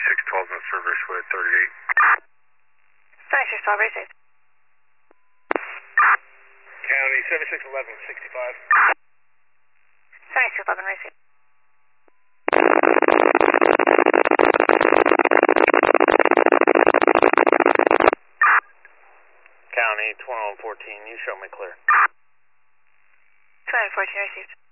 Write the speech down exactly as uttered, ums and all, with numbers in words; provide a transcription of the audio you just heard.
seventy-six twelve in service with thirty-eight. seventy-six twelve, received. County seventy-six eleven sixty-five. seventy-six eleven, received. County twenty-one fourteen, you show me clear. twenty-one fourteen, received.